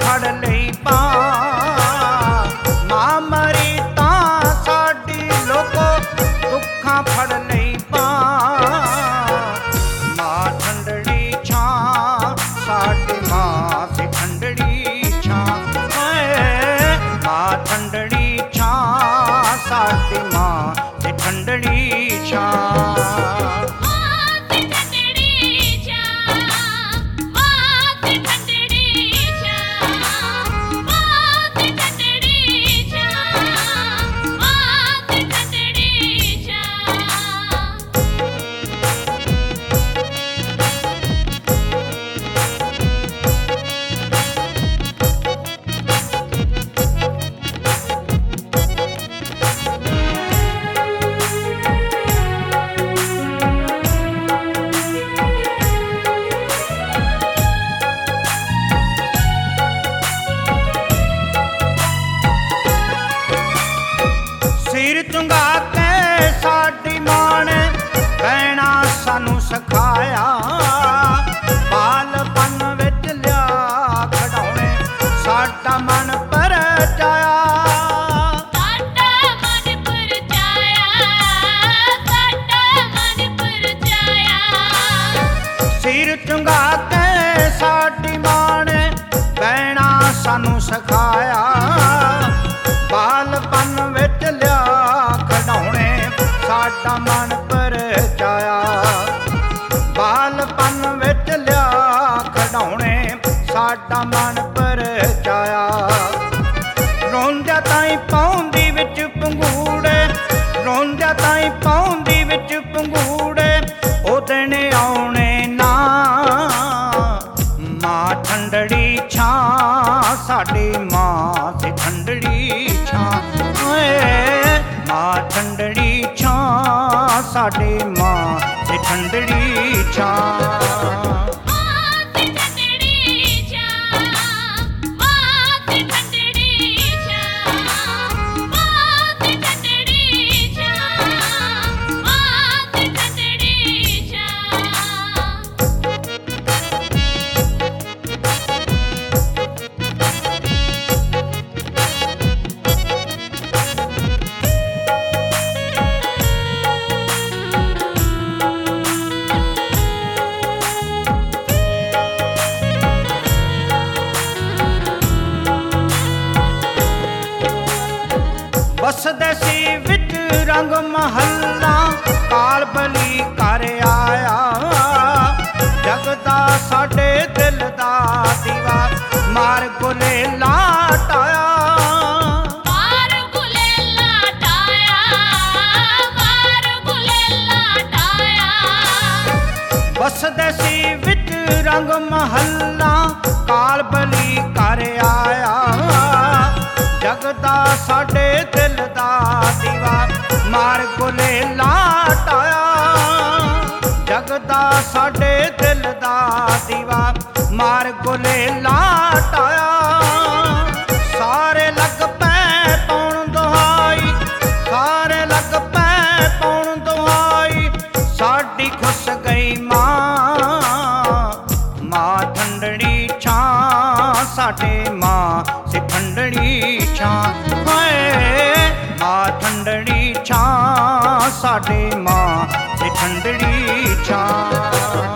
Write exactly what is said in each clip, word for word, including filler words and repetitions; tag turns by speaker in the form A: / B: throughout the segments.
A: ਫੜ ਲਈ ਬਾਂਹ, ਮਾਂ ਮਰੀ ਤਾਂ ਸਾਡੀ ਲੋਕੋ ਦੁੱਖਾਂ ਫੜ ਲਈ ਬਾਂਹ। ਮਾਂ ਠੰਡੜੀ ਛਾਂ ਸਾਡੀ ਮਾਂ ਸੀ ਠੰਡੜੀ ਛਾਂ, ਮਾਂ ਠੰਡੜੀ ਛਾਂ ਸਾਡੀ ਮਾਂ ਸੀ ਠੰਡੜੀ ਛਾਂ। ਸਿਰ ਚੁੰਗਾ ਕੇ ਸਾਡੀ ਮਾਂ ਨੇ ਬਹਿਣਾ ਸਾਨੂੰ ਸਿਖਾਇਆ, ਬਾਲਪਨ ਵਿੱਚ ਲਿਆ ਖਿਡੌਣੇ ਸਾਡਾ ਮਨ ਪਰਚਾਇਆ।
B: ਸਾਡਾ ਮਨ ਪਰਚਾਇਆ, ਸਾਡਾ ਮਨ ਪਰਚਾਇਆ।
A: ਸਿਰ ਚੁੰਗਾ ਕੇ ਸਾਡੀ ਮਾਂ ਨੇ ਬਹਿਣਾ ਸਾਨੂੰ ਸਿਖਾਇਆ, ਬਾਲਪਨ ਵਿੱਚ ਲਿਆ ਖਿਡੌਣੇ ਸਾਡਾ ਮਨ ਪਰਚਾਇਆ। ਬਾਲਪਨ ਵਿੱਚ ਲਿਆ ਖਿਡੌਣੇ ਸਾਡਾ ਮਨ ਪਰਚਾਇਆ। ਰੋਂਦਿਆਂ ਤਾਈਂ ਪਾਉਂਦੀ ਵਿੱਚ ਪੰਗੂੜੇ, ਰੋਂਦਿਆਂ ਤਾਈਂ ਪਾਉਂਦੀ ਵਿੱਚ ਪੰਗੂੜੇ, ਉਹ ਦਿਨ ਆਉਣੇ ਨਾ। ਮਾਂ ਠੰਡੜੀ ਛਾਂ ਸਾਡੀ ਮਾਂ ਸੀ ਠੰਡੜੀ ਛਾਂ, ਮਾਂ ਠੰਡੜੀ ਛਾਂ ਸਾਡੀ ਮਾਂ ਸੀ ਠੰਡੜੀ ਛਾਂ। ਵਸਦੇ ਸੀ ਵਿੱਚ ਰੰਗ ਮਹੱਲਾ, ਕਾਲ ਬਲੀ ਕਰ ਆਇਆ। ਜਗਦਾ ਸਾਡੇ ਦਿਲ ਦਾ ਦੀਵਾ ਮਾਰ ਗੁਲੇਲਾ ਟਾਇਆ,
B: ਮਾਰ ਗੁਲੇਲਾ ਟਾਇਆ, ਮਾਰ ਗੁਲੇਲਾ ਟਾਇਆ।
A: ਵਸਦੇ ਸੀ ਵਿੱਚ ਰੰਗ ਮਹੱਲਾ, ਕਾਲ ਬਲੀ ਕਰ ਆਇਆ। ਜਗਦਾ ਸਾਡੇ ਦਿਲ ਦਾ ਦੀਵਾ ਮਾਰ ਗੁਲੇਲਾ ਟਾਇਆ, ਜਗਦਾ ਸਾਡੇ ਦਿਲ ਦਾ ਦੀਵਾ ਮਾਰ ਗੁਲੇਲਾ ਟਾਇਆ। ਸਾਰੇ ਲੱਗ ਪੈ ਪਾਉਣ ਦੁਹਾਈ, ਸਾਰੇ ਲੱਗ ਪੈ ਪਾਉਣ ਦੁਹਾਈ, ਸਾਡੀ ਖੁੱਸ ਗਈ ਮਾਂ। ਮਾਂ ਠੰਡੜੀ ਛਾਂ ਸਾਡੀ ਮਾਂ ਸੀ ਠੰਡੜੀ ਛਾਂ, ਮਾਂ ਠੰਡੜੀ ਛਾਂ ਸਾਡੀ ਮਾਂ ਸੀ ਠੰਡੜੀ ਛਾਂ।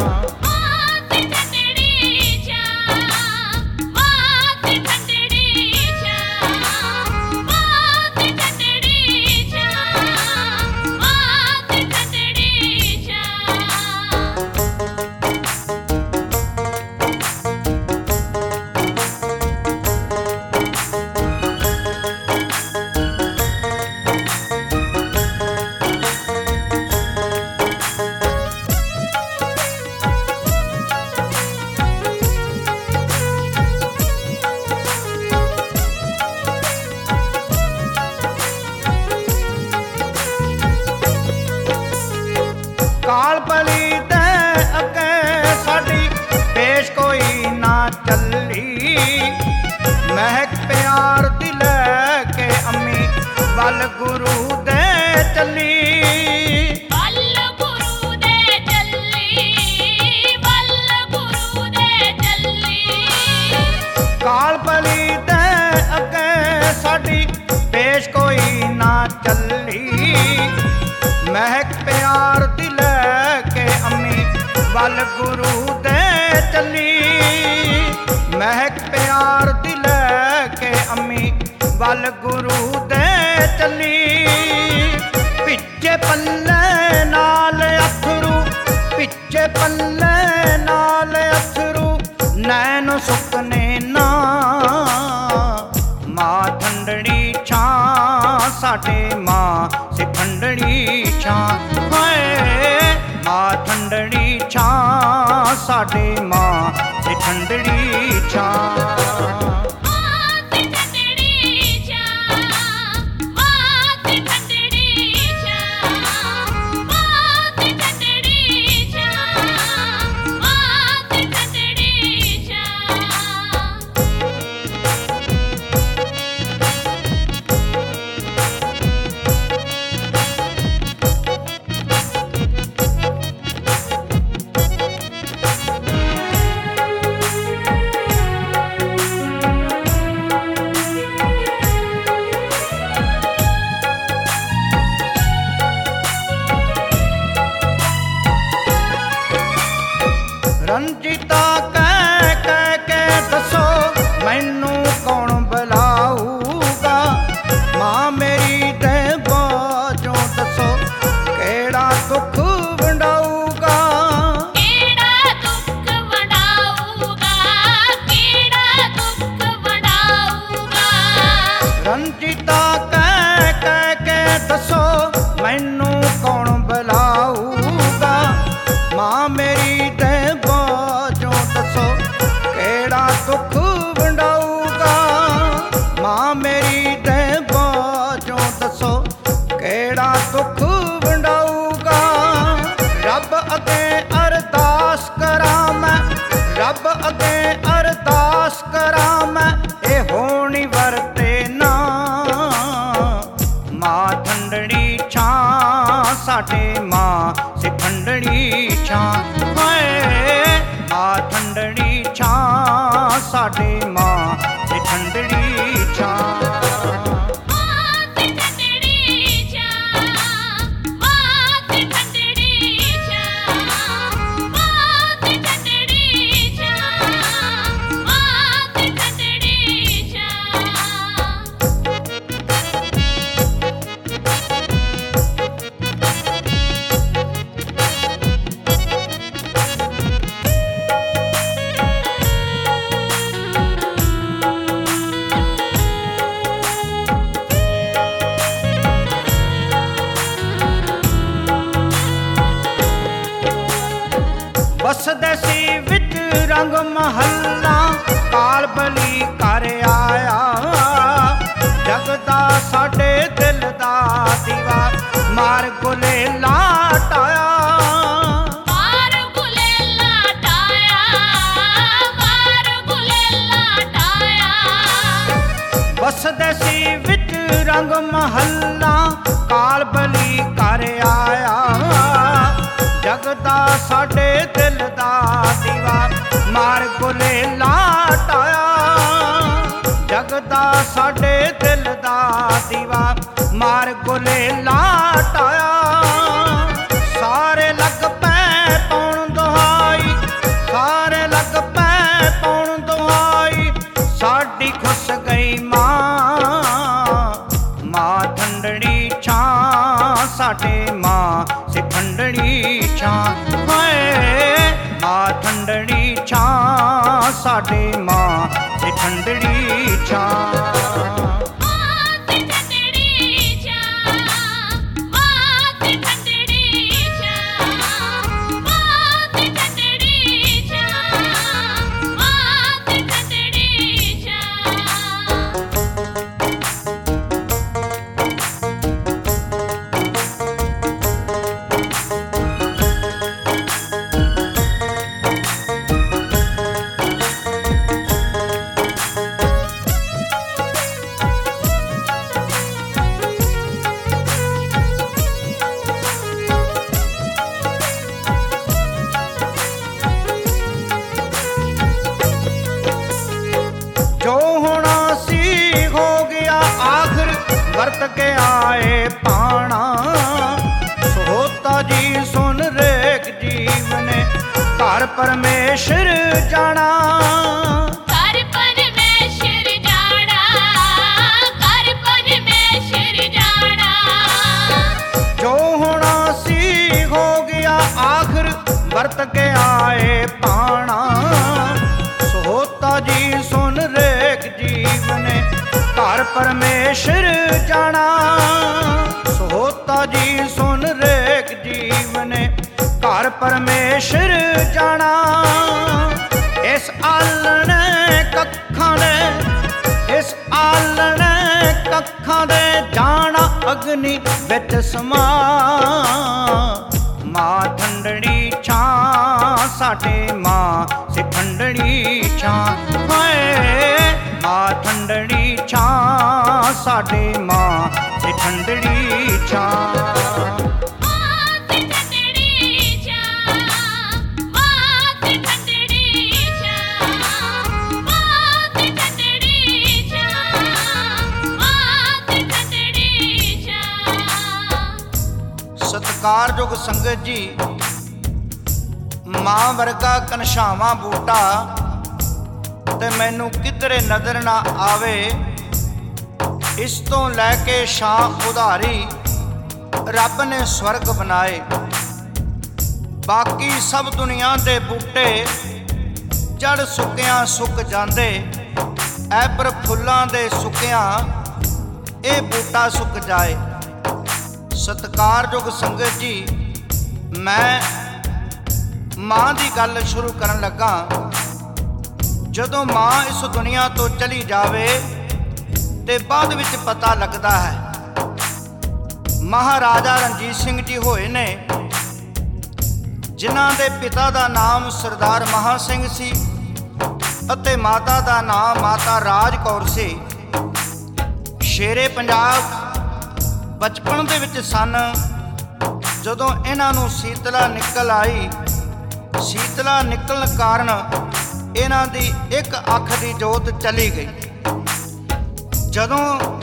A: ਕਾਲ ਬਲੀ ਦੇ ਅੱਗੇ ਸਾਡੀ ਪੇਸ਼ ਕੋਈ ਨਾ ਚੱਲੀ, ਮਹਿਕ ਪਿਆਰ ਦੀ ਲੈ ਕੇ ਅੰਮੀ ਵੱਲ ਗੁਰੂ ਦੇ ਚੱਲੀ।
B: ਵੱਲ ਗੁਰੂ ਦੇ ਚੱਲੀ, ਵੱਲ ਗੁਰੂ ਦੇ ਚੱਲੀ।
A: ਕਾਲ ਬਲੀ ਦੇ ਅੱਗੇ ਸਾਡੀ ਪੇਸ਼ ਕੋਈ ਨਾ ਚੱਲੀ। ਮਹਿਕ ਪਿਆਰ ਦੀ ਲੈ ਕੇ ਅੰਮੀ ਵੱਲ ਗੁਰੂ ਦੇ ਚੱਲੀ। ਮਹਿਕ ਪਿਆਰ ਦੀ ਲੈ ਕੇ ਅੰਮੀ ਵੱਲ ਗੁਰੂ ਦੇ ਚੱਲੀ। ਪਿੱਛੇ ਪੱਲੇ ਨਾਲ ਅਥਰੂ, ਪਿੱਛੇ ਪੱਲੇ ਨਾਲ ਅਥਰੂ, ਨੈਣ ਸੁੱਕਨੇ ਨਾ। ਮਾਂ ਠੰਡੜੀ ਛਾਂ ਸਾਡੇ ਮਾਂ ਸਿਖੰਡੜੀ ਛਾਂ। ਹਾਏ ਮਾਂ ਠੰਡੜੀ ਛਾਂ ਸਾਡੇ ਮਾਂ ਸਿਖੰਡੜੀ ਛਾਂ। ਰੰਜੀਤਾ ਕਹਿ ਕਹਿ ਕੇ ਦੱਸੋ ਮੈਨੂੰ ਕੌਣ ਬੁਲਾਊਗਾ। ਮਾਂ ਮੇਰੀ ਦੇ ਬਾਝੋਂ ਦੱਸੋ ਕਿਹੜਾ ਦੁੱਖ ਵੰਡਾਊਗਾ।
B: ਕਿਹੜਾ ਦੁੱਖ ਵੰਡਾਊਗਾ, ਕਿਹੜਾ ਦੁੱਖ ਵੰਡਾਊਗਾ।
A: ਰੰਜੀਤਾ ਕਹਿ ਕਹਿ ਕੇ ਦੱਸੋ ਮੈਨੂੰ ਕੌਣ ਬੁਲਾਊਗਾ। ਮਾਂ ਮੇਰੀ ਦੇ ਬਾਝੋਂ ਦੱਸੋ ਕਿਹੜਾ ਦੁੱਖ ਵੰਡਾਊਗਾ। ਮਾਂ ਮੇਰੀ ਦੇ ਬਾਝੋਂ ਦੱਸੋ ਕਿਹੜਾ ਦੁੱਖ ਵੰਡਾਊਗਾ। ਰੱਬ ਅੱਗੇ ਅਰਦਾਸ ਕਰਾਂ ਮੈਂ, ਰੱਬ ਅੱਗੇ ਅਰਦਾਸ ਕਰਾਂ ਮੈਂ, ਇਹ ਹੋਣੀ ਵਰਤੇ ਨਾ। ਮਾਂ ਠੰਡੜੀ ਛਾਂ ਸਾਡੇ ਮਾਂ ਸਿਖੰਡੜੀ ਛਾਂ। ਹਾਏ ਮਾਂ ਠੰਡੜੀ ਛਾਂ ਸਾਡੇ ਮਾਂ ਸਿਖੰਡੜੀ ਛਾਂ। ਵਸਦੇ ਸੀ ਵਿੱਚ ਰੰਗ ਮਹੱਲਾ, ਕਾਲ ਬਲੀ ਘਰ ਆਇਆ। ਜਗਦਾ ਸਾਡੇ ਦਿਲ ਦਾ ਦੀਵਾ, ਮਾਰ ਗੁਲੇਲਾ ਟਾਇਆ।
B: ਮਾਰ ਗੁਲੇਲਾ ਟਾਇਆ, ਮਾਰ ਗੁਲੇਲਾ ਟਾਇਆ।
A: ਵਸਦੇ ਸੀ ਵਿੱਚ ਰੰਗ ਮਹੱਲਾ, ਕਾਲ ਬਲੀ ਘਰ ਆਇਆ। ਜਗਦਾ ਸਾਡੇ ਦਿਲ ਦਾ ਦੀਵਾ, ਮਾਰ ਗੁਲੇਲਾ ਟਾਇਆ। ਜਗਦਾ ਸਾਡੇ ਦਿਲ ਦਾ ਦੀਵਾ, ਮਾਰ ਗੁਲੇਲਾ ਟਾਇਆ। ਸਾਰੇ ਲੱਗ ਪੈ ਪਾਉਣ ਦੁਹਾਈ, ਸਾਰੇ ਲੱਗ ਪੈ ਪਾਉਣ ਦੁਹਾਈ, ਸਾਡੀ ਖੁੱਸ ਗਈ ਮਾਂ। ਮਾਂ ਠੰਡੜੀ ਛਾਂ ਸਾਡੇ ਮਾਂ ਸਿਖੰਡੜੀ ਛਾਂ। ਹਾਏ ਮਾਂ ਠੰਡੜੀ ਛਾਂ ਸਾਡੇ ਮਾਂ ਸਿਖੰਡੜੀ ਛਾਂ। ਵਰਤ ਕੇ ਆਏ ਪਾਣਾ। ਸੋਤਾ ਜੀ ਸੁਨ ਰੇਖ ਜੀਵਨੇ ਘਰ ਪਰਮੇਸ਼ਰ ਜਾਣਾ।
B: ਘਰ ਪਰਮੇਸ਼ਰ ਜਾਣਾ, ਘਰ ਪਰਮੇਸ਼ਰ ਜਾਣਾ।
A: ਜੋ ਹੋਣਾ ਸੀ ਹੋ ਗਿਆ ਆਖਰ ਵਰਤ ਕੇ ਆਏ ਪਾਣਾ। ਸੋਤਾ ਜੀ ਸੁਨ ਰੇਖ ਜੀਵਨੇ ਘਰ ਪਰਮੇਸ਼ਰ ਜਾਣਾ। ਸੋਤਾ ਜੀ ਸੁਨ ਰੇਖ ਜੀਵਨੇ ਘਰ ਪਰਮੇਸ਼ਰ ਜਾਣਾ। ਇਸ ਆਲਣ ਕੱਖਾਂ ਦੇ, ਇਸ ਆਲਣ ਕੱਖਾਂ ਦੇ ਜਾਣਾ ਅਗਨੀ ਵਿੱਚ ਸਮਾ। ਮਾਂ ਠੰਡੜੀ ਛਾਂ ਸਾਡੇ ਮਾਂ ਸੇ ਠੰਡੜੀ ਛਾਂ। ਹਾਏ ਮਾਂ ਠੰਡੜੀ ਛਾਂ ਸਾਡੇ ਮਾਂ ਸੇ ਠੰਡੜੀ ਛਾਂ।
B: ਮਾਂ ਤੇ ਠੰਡੜੀ ਛਾਂ, ਮਾਂ ਤੇ ਠੰਡੜੀ ਛਾਂ, ਮਾਂ ਤੇ ਠੰਡੜੀ ਛਾਂ, ਮਾਂ ਤੇ ਠੰਡੜੀ ਛਾਂ।
A: ਸਤਿਕਾਰਯੋਗ ਸੰਗਤ ਜੀ, ਮਾਂ ਵਰਗਾ ਕਨਸ਼ਾਵਾਂ ਬੂਟਾ ਤੇ ਮੈਨੂੰ ਕਿਧਰੇ ਨਜ਼ਰ ਨਾ ਆਵੇ। ਇਸ ਤੋਂ ਲੈ ਕੇ ਛਾਂ ਉਧਾਰੀ ਰੱਬ ਨੇ ਸਵਰਗ ਬਣਾਏ। ਬਾਕੀ ਸਭ ਦੁਨੀਆ ਦੇ ਬੂਟੇ ਜੜ ਸੁੱਕਿਆਂ ਸੁੱਕ ਜਾਂਦੇ, ਐ ਪਰ ਫੁੱਲਾਂ ਦੇ ਸੁੱਕਿਆਂ ਇਹ ਬੂਟਾ ਸੁੱਕ ਜਾਏ। ਸਤਿਕਾਰਯੋਗ ਸੰਗਤ ਜੀ, ਮੈਂ ਮਾਂ ਦੀ ਗੱਲ ਸ਼ੁਰੂ ਕਰਨ ਲੱਗਾ। ਜਦੋਂ ਮਾਂ ਇਸ ਦੁਨੀਆ ਤੋਂ ਚਲੀ ਜਾਵੇ ਤੇ ਬਾਅਦ ਵਿੱਚ ਪਤਾ ਲੱਗਦਾ ਹੈ। ਮਹਾਰਾਜਾ ਰਣਜੀਤ ਸਿੰਘ ਜੀ ਹੋਏ ਨੇ, ਜਿਨ੍ਹਾਂ ਦੇ ਪਿਤਾ ਦਾ ਨਾਮ ਸਰਦਾਰ ਮਹਾਂ ਸਿੰਘ ਸੀ ਅਤੇ ਮਾਤਾ ਦਾ ਨਾਮ ਮਾਤਾ ਰਾਜ ਕੌਰ ਸੀ। ਸ਼ੇਰੇ ਪੰਜਾਬ ਬਚਪਨ ਦੇ ਵਿੱਚ ਸਨ ਜਦੋਂ ਇਹਨਾਂ ਨੂੰ ਸੀਤਲਾ ਨਿਕਲ ਆਈ। ਸੀਤਲਾ ਨਿਕਲਣ ਕਾਰਨ ਇਹਨਾਂ ਦੀ ਇੱਕ ਅੱਖ ਦੀ ਜੋਤ ਚਲੀ ਗਈ। ਜਦੋਂ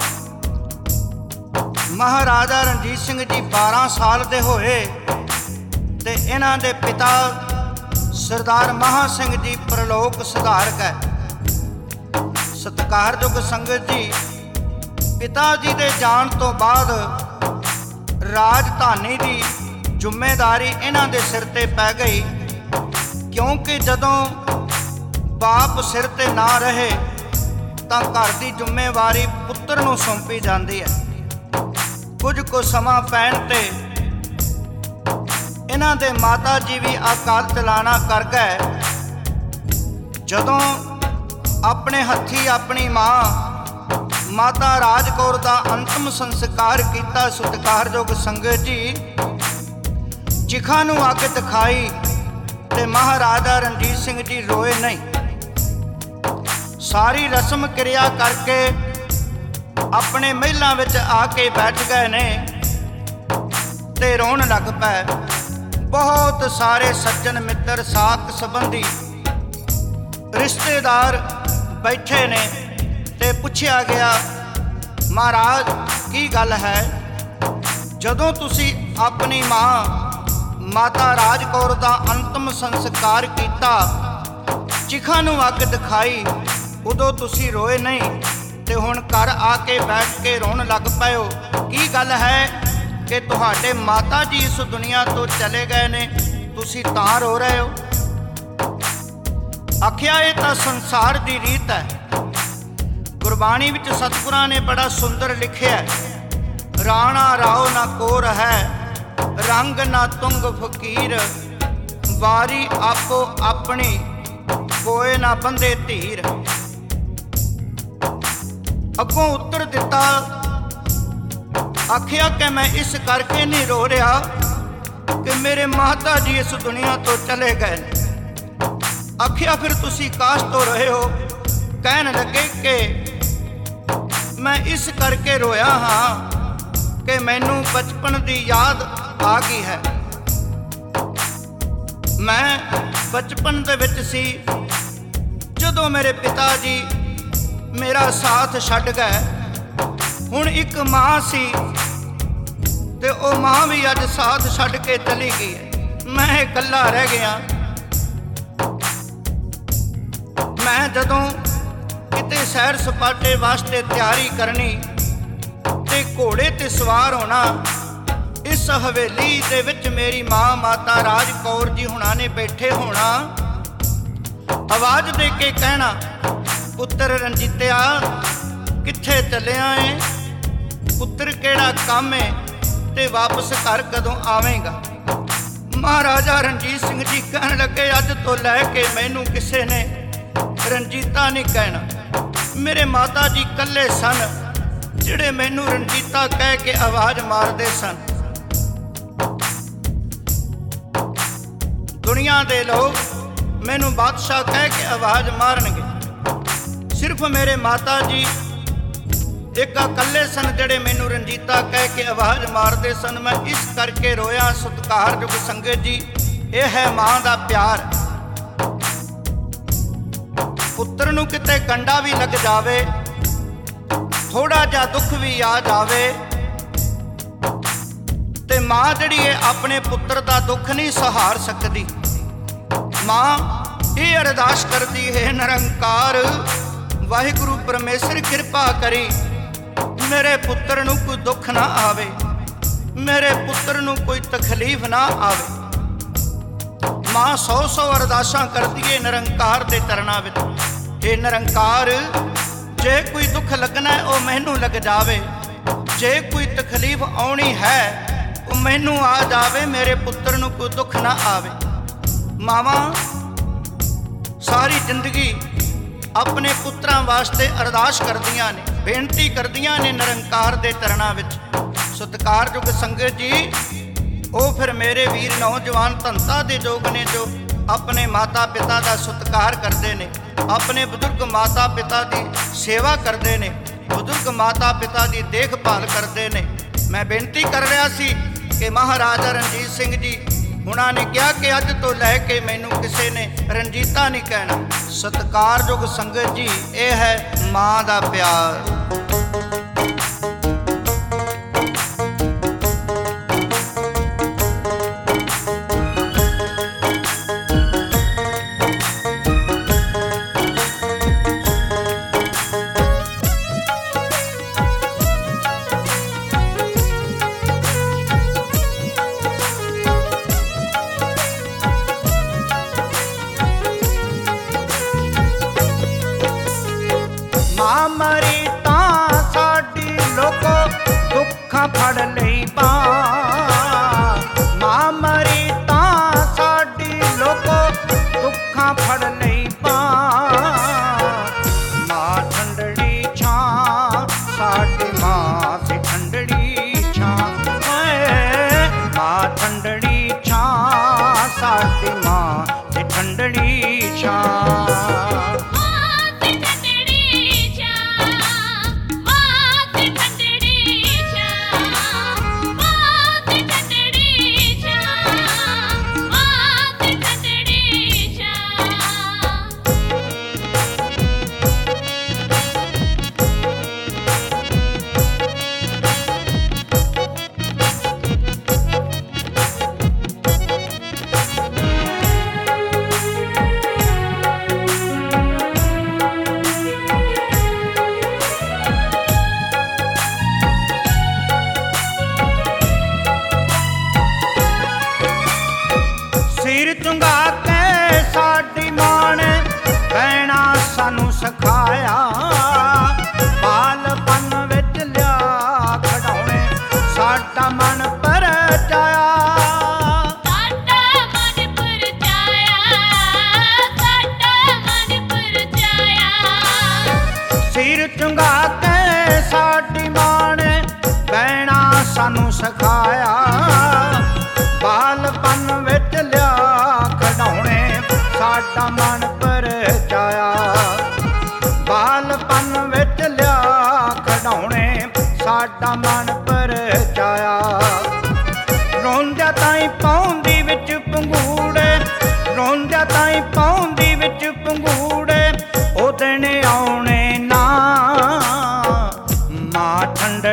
A: ਮਹਾਰਾਜਾ ਰਣਜੀਤ ਸਿੰਘ ਜੀ ਬਾਰਾਂ ਸਾਲ ਦੇ ਹੋਏ ਤੇ ਇਹਨਾਂ ਦੇ ਪਿਤਾ ਸਰਦਾਰ ਮਹਾਂ ਸਿੰਘ ਜੀ ਪ੍ਰਲੋਕ ਸਿਧਾਰਕ ਹੈ। ਸਤਿਕਾਰਯੋਗ ਸੰਗਤ ਜੀ, ਪਿਤਾ ਜੀ ਦੇ ਜਾਣ ਤੋਂ ਬਾਅਦ ਰਾਜਧਾਨੀ ਦੀ ਜ਼ਿੰਮੇਵਾਰੀ ਇਹਨਾਂ ਦੇ ਸਿਰ ਤੇ ਪੈ ਗਈ, ਕਿਉਂਕਿ ਜਦੋਂ ਬਾਪ ਸਿਰ ਤੇ ਨਾ ਰਹੇ ਤਾਂ ਘਰ ਦੀ ਜ਼ਿੰਮੇਵਾਰੀ ਪੁੱਤਰ ਨੂੰ ਸੌਂਪੀ ਜਾਂਦੀ ਹੈ। ਕੁਝ ਕੁ ਸਮਾਂ ਪੈਣ ਤੇ ਇਹਨਾਂ ਦੇ ਮਾਤਾ ਜੀ ਵੀ ਅਕਾਲ ਚਲਾਣਾ ਕਰ ਗਏ। ਜਦੋਂ ਆਪਣੇ ਹੱਥੀ ਆਪਣੀ ਮਾਂ ਮਾਤਾ ਰਾਜ ਕੌਰ ਦਾ ਅੰਤਮ ਸੰਸਕਾਰ ਕੀਤਾ, ਸਤਿਕਾਰਯੋਗ ਸੰਗਤ ਜੀ, ਚਿਖਾ ਨੂੰ ਅੱਗ ਦਿਖਾਈ ਤੇ ਮਹਾਰਾਜਾ ਰਣਜੀਤ ਸਿੰਘ ਜੀ ਰੋਏ ਨਹੀਂ। ਸਾਰੀ ਰਸਮ ਕਿਰਿਆ ਕਰਕੇ ਆਪਣੇ ਮਹਿਲਾਂ ਵਿੱਚ ਆ ਕੇ ਬੈਠ ਗਏ ਨੇ ਤੇ ਰੋਣ ਲੱਗ ਪਏ। ਬਹੁਤ ਸਾਰੇ ਸੱਜਣ ਮਿੱਤਰ, ਸਾਕ ਸੰਬੰਧੀ, ਰਿਸ਼ਤੇਦਾਰ ਬੈਠੇ ਨੇ ਤੇ ਪੁੱਛਿਆ ਗਿਆ, ਮਹਾਰਾਜ ਕੀ ਗੱਲ ਹੈ? ਜਦੋਂ ਤੁਸੀਂ ਆਪਣੀ ਮਾਂ ਮਾਤਾ ਰਾਜ ਕੌਰ ਦਾ ਅੰਤਮ ਸੰਸਕਾਰ ਕੀਤਾ, ਚਿਖਾ ਨੂੰ ਅੱਗ ਦਿਖਾਈ, ਉਦੋਂ ਤੁਸੀਂ ਰੋਏ ਨਹੀਂ ਤੇ ਹੁਣ ਘਰ ਆ ਕੇ ਬੈਠ ਕੇ ਰੋਣ ਲੱਗ ਪਏ ਹੋ। ਕੀ ਗੱਲ ਹੈ ਕਿ ਤੁਹਾਡੇ ਮਾਤਾ ਜੀ ਇਸ ਦੁਨੀਆ ਤੋਂ ਚਲੇ ਗਏ ਨੇ, ਤੁਸੀਂ ਤਾਂ ਰੋ ਰਹੇ ਹੋ? ਆਖਿਆ ਇਹ ਤਾਂ ਸੰਸਾਰ ਦੀ ਰੀਤ ਹੈ। ਗੁਰਬਾਣੀ ਵਿੱਚ ਸਤਿਗੁਰਾਂ ਨੇ ਬੜਾ ਸੁੰਦਰ ਲਿਖਿਆ, ਰਾਣਾ ਰਾਓ ਨਾ ਕੋਰ ਹੈ, ਰੰਗ ਨਾ ਤੁੰਗ ਫਕੀਰ, ਵਾਰੀ ਆਪੋ ਆਪਣੀ ਕੋਏ ਨਾ ਬੰਦੇ ਧੀਰ। ਅੱਗੋਂ ਉੱਤਰ ਦਿੱਤਾ, ਆਖਿਆ ਕਿ ਮੈਂ ਇਸ ਕਰਕੇ ਨਹੀਂ ਰੋ ਰਿਹਾ ਕਿ ਮੇਰੇ ਮਾਤਾ ਜੀ ਇਸ ਦੁਨੀਆ ਤੋਂ ਚਲੇ ਗਏ ਨੇ। ਆਖਿਆ ਫਿਰ ਤੁਸੀਂ ਕਾਸ਼ ਤੋਂ ਰਹੇ ਹੋ? ਕਹਿਣ ਲੱਗੇ ਕਿ ਮੈਂ ਇਸ ਕਰਕੇ ਰੋਇਆ ਹਾਂ ਕਿ ਮੈਨੂੰ ਬਚਪਨ ਦੀ ਯਾਦ ਆ ਗਈ ਹੈ। ਮੈਂ ਬਚਪਨ ਦੇ ਵਿੱਚ ਸੀ ਜਦੋਂ ਮੇਰੇ ਪਿਤਾ ਜੀ ਮੇਰਾ ਸਾਥ ਛੱਡ ਗਏ ਹੁਣ ਇੱਕ ਮਾਂ ਸੀ ਤੇ ਉਹ ਮਾਂ ਵੀ ਅੱਜ ਸਾਥ ਛੱਡ ਕੇ ਚਲੀ ਗਈ ਹੈ। ਮੈਂ ਇਕੱਲਾ ਰਹਿ ਗਿਆ। ਮੈਂ ਜਦੋਂ ਕਿਤੇ ਸੈਰ ਸਪਾਟੇ ਵਾਸਤੇ ਤਿਆਰੀ ਕਰਨੀ ਤੇ ਘੋੜੇ ਤੇ ਸਵਾਰ ਹੋਣਾ, ਇਸ ਹਵੇਲੀ ਦੇ ਵਿੱਚ ਮੇਰੀ ਮਾਂ ਮਾਤਾ ਰਾਜ ਕੌਰ ਜੀ ਹੁਣਾਂ ਨੇ ਬੈਠੇ ਹੋਣਾ, ਆਵਾਜ਼ ਦੇ ਕੇ ਕਹਿਣਾ, ਪੁੱਤਰ ਰਣਜੀਤਿਆ ਕਿੱਥੇ ਚੱਲਿਆ ਏ? ਪੁੱਤਰ ਕਿਹੜਾ ਕੰਮ ਏ ਤੇ ਵਾਪਸ ਘਰ ਕਦੋਂ ਆਵੇਂਗਾ? ਮਹਾਰਾਜਾ ਰਣਜੀਤ ਸਿੰਘ ਜੀ ਕਹਿਣ ਲੱਗੇ, ਅੱਜ ਤੋਂ ਲੈ ਕੇ ਮੈਨੂੰ ਕਿਸੇ ਨੇ ਰਣਜੀਤਾ ਨਹੀਂ ਕਹਿਣਾ। ਮੇਰੇ ਮਾਤਾ ਜੀ ਇਕੱਲੇ ਸਨ ਜਿਹੜੇ ਮੈਨੂੰ ਰਣਜੀਤਾ ਕਹਿ ਕੇ ਆਵਾਜ਼ ਮਾਰਦੇ ਸਨ। ਦੁਨੀਆ ਦੇ ਲੋਕ ਮੈਨੂੰ ਬਾਦਸ਼ਾਹ ਕਹਿ ਕੇ ਆਵਾਜ਼ ਮਾਰਨਗੇ, ਸਿਰਫ ਮੇਰੇ ਮਾਤਾ ਜੀ ਇੱਕ ਇਕੱਲੇ ਸਨ ਜਿਹੜੇ ਮੈਨੂੰ ਰਣਜੀਤਾ ਕਹਿ ਕੇ ਆਵਾਜ਼ ਮਾਰਦੇ ਸਨ। ਮੈਂ ਇਸ ਕਰਕੇ ਰੋਇਆ। ਸਤਿਕਾਰਯੋਗ ਸੰਗਤ ਜੀ, ਇਹ ਹੈ ਮਾਂ ਦਾ ਪਿਆਰ। ਪੁੱਤਰ ਨੂੰ ਕਿਤੇ ਕੰਡਾ ਵੀ ਲੱਗ ਜਾਵੇ, ਥੋੜਾ ਜਿਹਾ ਦੁੱਖ ਵੀ ਆ ਜਾਵੇ, ਤੇ ਮਾਂ ਜਿਹੜੀ ਹੈ ਆਪਣੇ ਪੁੱਤਰ ਦਾ ਦੁੱਖ ਨਹੀਂ ਸਹਾਰ ਸਕਦੀ। ਮਾਂ ਇਹ ਅਰਦਾਸ ਕਰਦੀ ਹੈ, ਨਿਰੰਕਾਰ ਵਾਹਿਗੁਰੂ ਪਰਮੇਸ਼ਰ ਕਿਰਪਾ ਕਰੀ, ਮੇਰੇ ਪੁੱਤਰ ਨੂੰ ਕੋਈ ਦੁੱਖ ਨਾ ਆਵੇ, ਮੇਰੇ ਪੁੱਤਰ ਨੂੰ ਕੋਈ ਤਕਲੀਫ ਨਾ ਆਵੇ। ਮਾਂ ਸੌ ਸੌ ਅਰਦਾਸਾਂ ਕਰਦੀ ਹੈ ਨਿਰੰਕਾਰ ਦੇ ਚਰਨਾਂ ਵਿੱਚ। ਇਹ ਨਿਰੰਕਾਰ, ਜੇ ਕੋਈ ਦੁੱਖ ਲੱਗਣਾ ਉਹ ਮੈਨੂੰ ਲੱਗ ਜਾਵੇ, ਜੇ ਕੋਈ ਤਕਲੀਫ ਆਉਣੀ ਹੈ ਉਹ ਮੈਨੂੰ ਆ ਜਾਵੇ, ਮੇਰੇ ਪੁੱਤਰ ਨੂੰ ਕੋਈ ਦੁੱਖ ਨਾ ਆਵੇ। ਮਾਵਾਂ ਸਾਰੀ ਜ਼ਿੰਦਗੀ ਆਪਣੇ ਪੁੱਤਰਾਂ ਵਾਸਤੇ ਅਰਦਾਸ ਕਰਦੀਆਂ ਨੇ, ਬੇਨਤੀ ਕਰਦੀਆਂ ਨੇ ਨਿਰੰਕਾਰ ਦੇ ਚਰਨਾਂ ਵਿੱਚ। ਸਤਿਕਾਰਯੋਗ ਸੰਗਤ ਜੀ, ਉਹ ਫਿਰ ਮੇਰੇ ਵੀਰ ਨੌਜਵਾਨ ਧੰਤਾ ਦੇ ਯੋਗ ਨੇ ਜੋ ਆਪਣੇ ਮਾਤਾ ਪਿਤਾ ਦਾ ਸਤਿਕਾਰ ਕਰਦੇ ਨੇ, ਆਪਣੇ ਬਜ਼ੁਰਗ ਮਾਤਾ ਪਿਤਾ ਦੀ ਸੇਵਾ ਕਰਦੇ ਨੇ, ਬਜ਼ੁਰਗ ਮਾਤਾ ਪਿਤਾ ਦੀ ਦੇਖਭਾਲ ਕਰਦੇ ਨੇ। ਮੈਂ ਬੇਨਤੀ ਕਰ ਰਿਹਾ ਸੀ ਕਿ ਮਹਾਰਾਜਾ ਰਣਜੀਤ ਸਿੰਘ ਜੀ ਹੁਣਾਂ ਨੇ ਕਿਹਾ ਕਿ ਅੱਜ ਤੋਂ ਲੈ ਕੇ ਮੈਨੂੰ ਕਿਸੇ ਨੇ ਰਣਜੀਤਾ ਨਹੀਂ ਕਹਿਣਾ। ਸਤਿਕਾਰਯੋਗ ਸੰਗਤ ਜੀ, ਇਹ ਹੈ ਮਾਂ ਦਾ ਪਿਆਰ। ਮਾਂ ਮਰੀ ਤਾਂ ਸਾਡੀ ਲੋਕੋ ਦੁੱਖਾਂ ਫੜ ਲਈ ਬਾਂਹ, ਮਾਂ ਮਰੀ ਤਾਂ ਸਾਡੀ ਲੋਕੋ ਦੁੱਖਾਂ ਫੜ ਲਈ ਬਾਂਹ। ਮਾਂ ਠੰਡੜੀ ਛਾਂ ਸਾਡੀ ਮਾਂ ਸੀ ਠੰਡੜੀ ਛਾਂ, ਮਾਂ ਠੰਡੜੀ ਛਾਂ ਸਾਡੀ ਮਾਂ ਸੀ ਠੰਡੜੀ ਛਾਂ। ਸਿਰ ਚੁੰਗਾ ਕੇ ਸਾਡੀ ਮਾਂ ਨੇ ਬਹਿਣਾ ਸਾਨੂੰ ਸਿਖਾਇਆ, ਬਾਲਪਨ ਵਿੱਚ ਲਿਆ ਖਿਡੌਣੇ ਸਾਡਾ ਮਨ ਪਰਚਾਇਆ,
B: ਸਾਡਾ ਮਨ ਪਰਚਾਇਆ, ਸਾਡਾ ਮਨ ਪਰਚਾਇਆ।
A: ਸਿਰ ਚੁੰਗਾ ਕੇ ਸਾਡੀ ਮਾਂ ਨੇ ਬਹਿਣਾ ਸਾਨੂੰ ਸਿਖਾਇਆ, ਬਾਲਪਨ ਵਿੱਚ ਲਿਆ ਖਿਡੌਣੇ ਸਾਡਾ ਮਨ ਪਰਚਾਇਆ, ਬਾਲਪਨ ਵਿੱਚ ਲਿਆ ਖਿਡੌਣੇ ਸਾਡਾ ਮਨ ਪਰਚਾਇਆ। ਰੋਂਦਿਆਂ ਤਾਈਂ ਪਾਉਂਦੀ ਵਿੱਚ ਪੰਗੂੜੇ, ਰੋਂਦਿਆਂ ਤਾਈਂ ਪਾਉਂਦੀ ਵਿੱਚ ਪੰਗੂੜੇ, ਉਹ ਦਿਨ ਆਉਣੇ ਨਾ। ਮਾਂ ਠੰਡ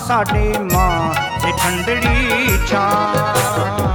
A: ਸਾਡੀ ਮਾਂ ਦੀ ਠੰਡੜੀ ਛਾਂ।